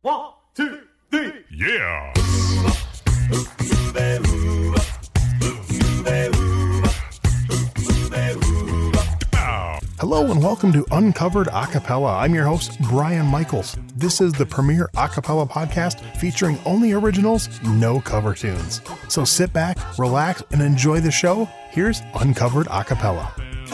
1, 2, 3. Yeah! Hello and welcome to Uncovered Acapella. I'm your host, Brian Michaels. This is the premier acapella podcast featuring only originals, no cover tunes. So sit back, relax, and enjoy the show. Here's Uncovered Acapella.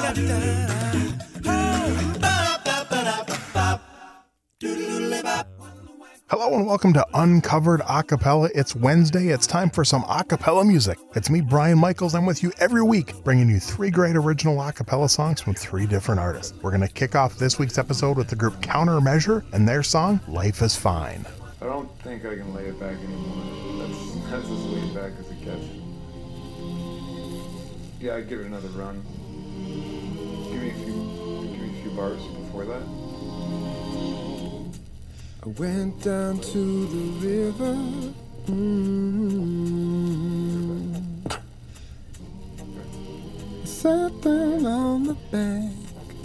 Hello and welcome to Uncovered Acapella. It's Wednesday. It's time for some acapella music. It's me, Brian Michaels. I'm with you every week, bringing you 3 great original acapella songs from 3 different artists. We're going to kick off this week's episode with the group Countermeasure and their song, Life is Fine. I don't think I can lay it back anymore. That's as laid back as it gets. Yeah, I'd give it another run. Give me a few bars before that. I went down to the river. I sat down on the bank.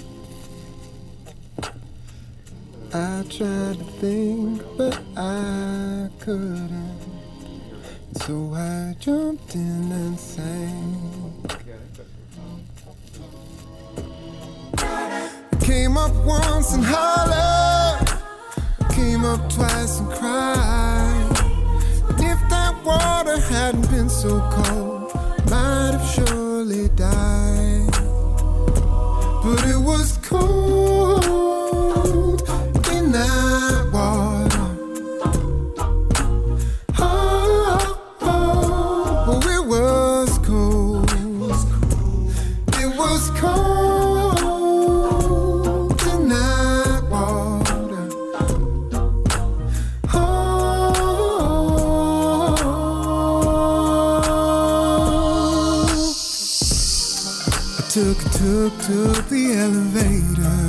I tried to think, but I couldn't. So I jumped in and sang. I came up once and hollered. Came up twice and cried. And if that water hadn't been so cold, might have surely died. But it was cold in that water. Oh, it was cold. It was cold. Took the elevator.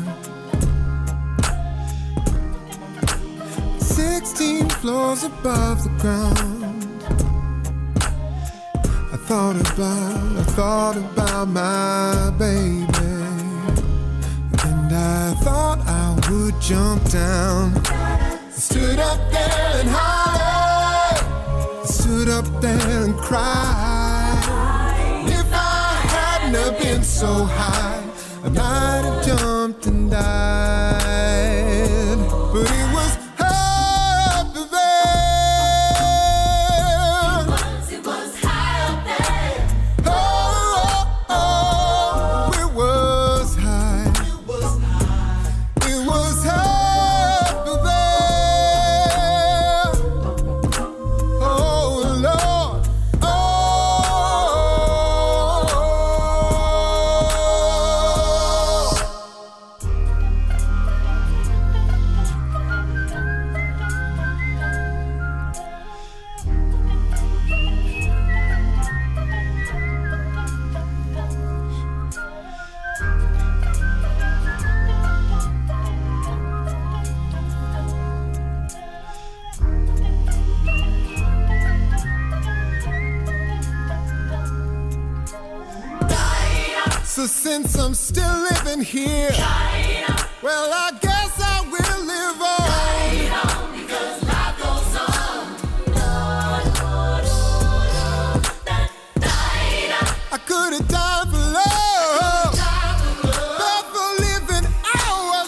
16 floors above the ground. I thought about my baby. And I thought I would jump down. I stood up there and hollered. I stood up there and cried. Have been so high, I might have jumped and died, but it was up there. It was high up there. Oh, it was high. It was up there. Oh Lord. So since I'm still living here, well, I guess I will live on. Because life goes on. I could have died for love, but for living I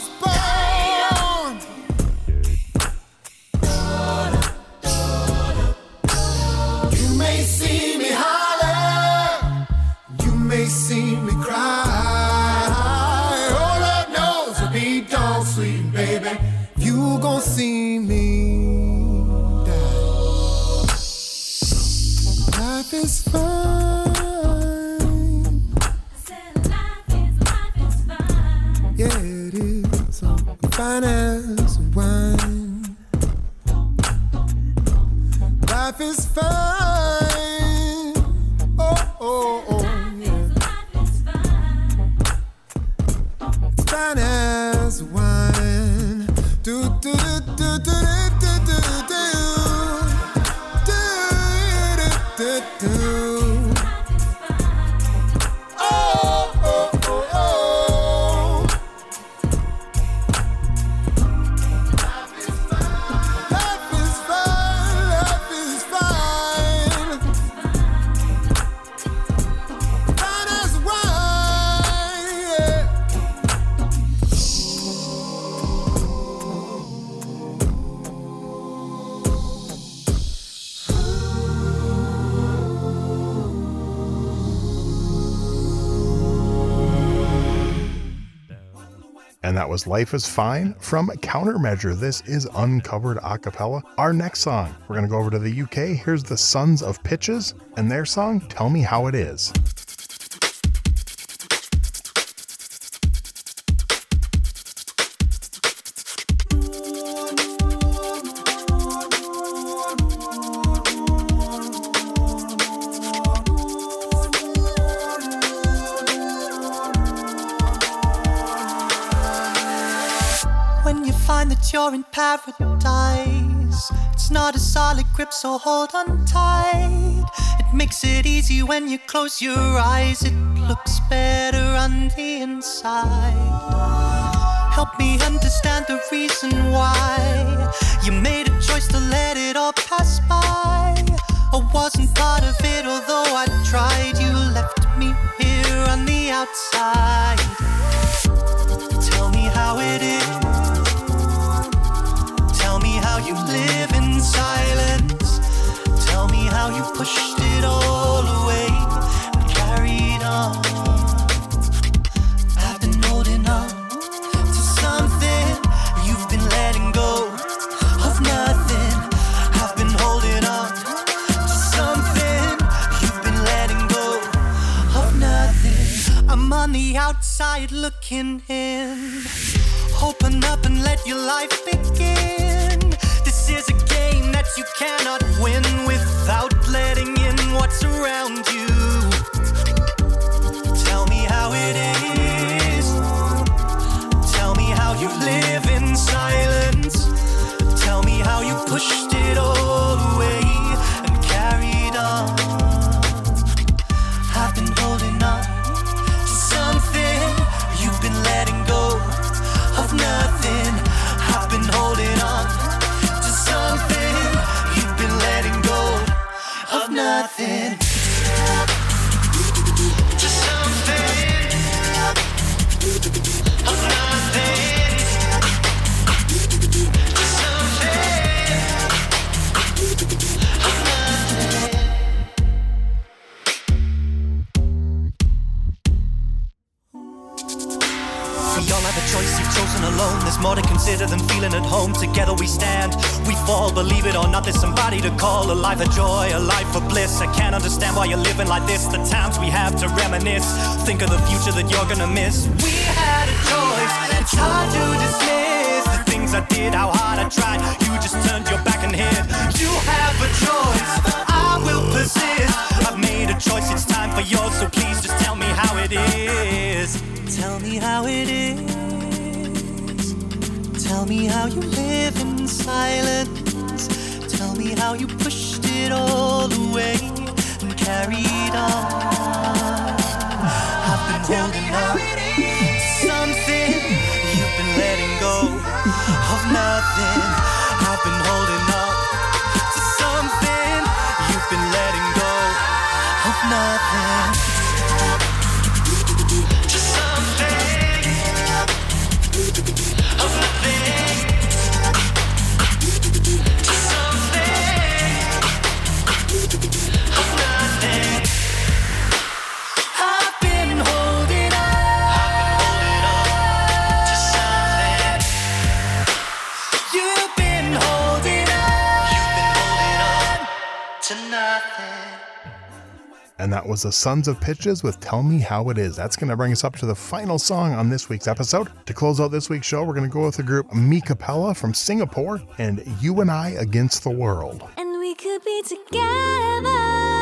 was born. You may see me holler, you may see me cry. All I know is I'll be dog sleeping, baby. You gon' see me die. Life is fine. Life is fine. Yeah, it is. I'm fine as wine. Life is fine. Oh. Fine as wine. Do do do do do do do do do do do. Oh. that was Life is Fine from Countermeasure. This is Uncovered Acapella. Our next song, we're going to go over to the UK. Here's the Sons of Pitches and their song, Tell Me How It Is. You're in paradise. It's not a solid grip, so hold on tight. It makes it easy when you close your eyes. It looks better on the inside. Help me understand the reason why you made a choice to let it all pass by. I wasn't part of it, although I tried. You left me here on the outside. Tell me how it is. Tell me how you live in silence. Tell me how you pushed it all away and carried on. I've been holding on to something. You've been letting go of nothing. I've been holding on to something. You've been letting go of nothing. I'm on the outside looking in. Open up and let your life begin. This is a game that you cannot win without letting in what's around you. Tell me how it is. Tell me how you live in silence. Tell me how you pushed it all away and carried on. I've been holding on to something. You've been letting go of nothing. I've been holding on to something. You've been letting go of nothing. To something of nothing. To something of nothing. We all have a choice, you've chosen alone. There's more to consider than feeling at home. Together we stand, we fall, believe it or not. There's somebody to call, a life of joy, a life of bliss. I can't understand why you're living like this. The times we have to reminisce. Think of the future that you're gonna miss. We had a choice, it's hard to dismiss. The things I did, how hard I tried. You just turned your back and hid. You have a choice, I will persist. I've made a choice, it's time for yours. So please just tell me how it is. Tell me how it is. Tell me how you live in silence. Tell me how you pushed it all away and carried on. I've been holding on to something. You've been letting go of nothing. I've been holding on to something. You've been letting go of nothing. Of nothing. To something. Of nothing. I've been holding on to something. You've been holding on to nothing. And that was the Sons of Pitches with Tell Me How It Is. That's going to bring us up to the final song on this week's episode. To close out this week's show, we're going to go with the group Mi Capella from Singapore and You and I Against the World. And we could be together.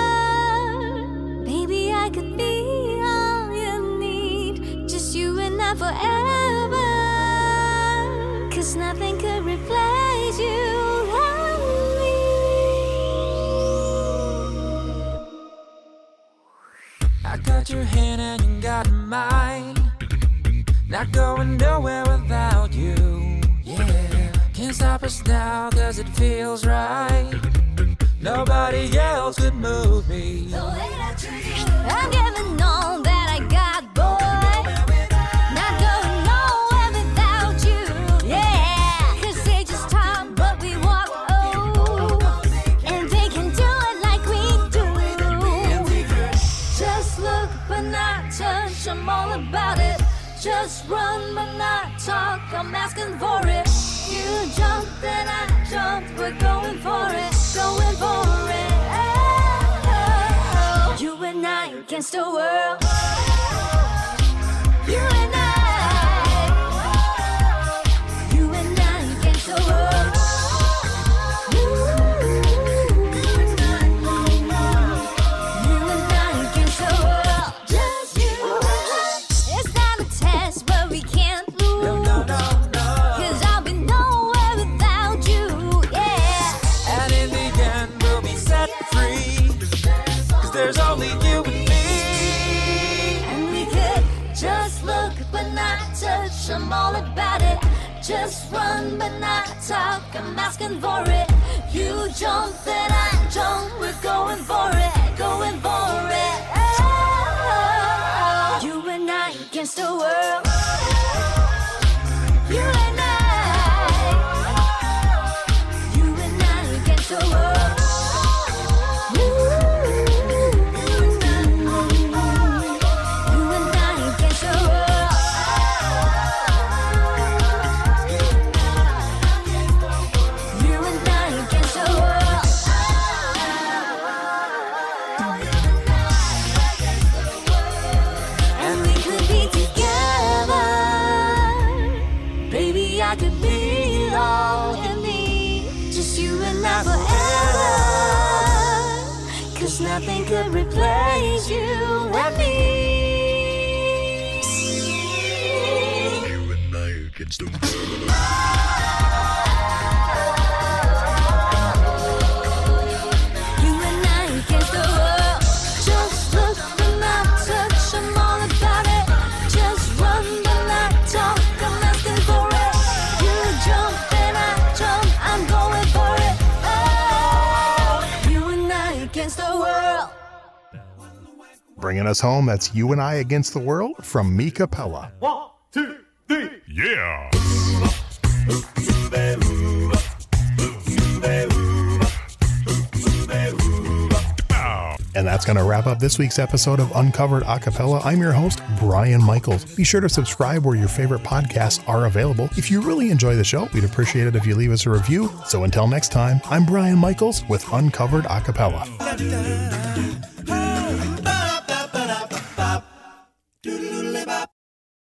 Baby, I could be all you need. Just you and I forever. 'Cause nothing could replace you. I got your hand and you got mine. Not going nowhere without you. Yeah, can't stop us now 'cause it feels right. Nobody else could move me. I'm giving all that I got, boy. Not going nowhere without you. Yeah, 'cause they just talk but we walk. Oh, and they can do it like we do. Just look but not touch. I'm all about it. Just run but not talk, I'm asking for it. You jumped and I jumped, we're going for it, going for it. Oh, you and I against the world. You and I. You and I against the world. You and I against the world. Just you and I. It's not a test, but we can't lose. Cause I'll be nowhere without you, yeah. And in the end, we'll be set free. Cause there's only you and me. And we could just look but not touch, I'm all about it. Just run but not talk, I'm asking for it. You jump and I jump, we're going for it, going for it. Oh, you and I against the world. You and I. You and I against the world. You and I against the world. You and I against the world. And we could be together. Baby, I could be all you need. Just you and I forever. Cause nothing could replace you and me. You and I against the world. You and I against the world. Just look but not touch, I'm all about it. Just run but not talk, I'm asking for it. You jump and I jump, I'm going for it. Oh, you and I against the world. Bringing us home, that's You and I Against the World from Mi Capella. 1, 2, 3. Yeah. And that's going to wrap up this week's episode of Uncovered Acapella. I'm your host, Brian Michaels. Be sure to subscribe where your favorite podcasts are available. If you really enjoy the show, we'd appreciate it if you leave us a review. So until next time, I'm Brian Michaels with Uncovered Acapella.